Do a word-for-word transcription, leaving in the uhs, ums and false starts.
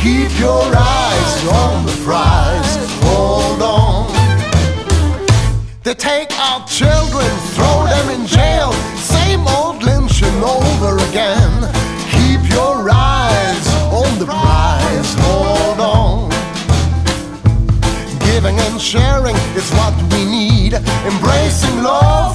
Keep your eyes on the prize, hold on. They take our children, throw them in jail, same old lynching over again. Keep your eyes on the prize, hold on. Giving and sharing is what we need, embracing love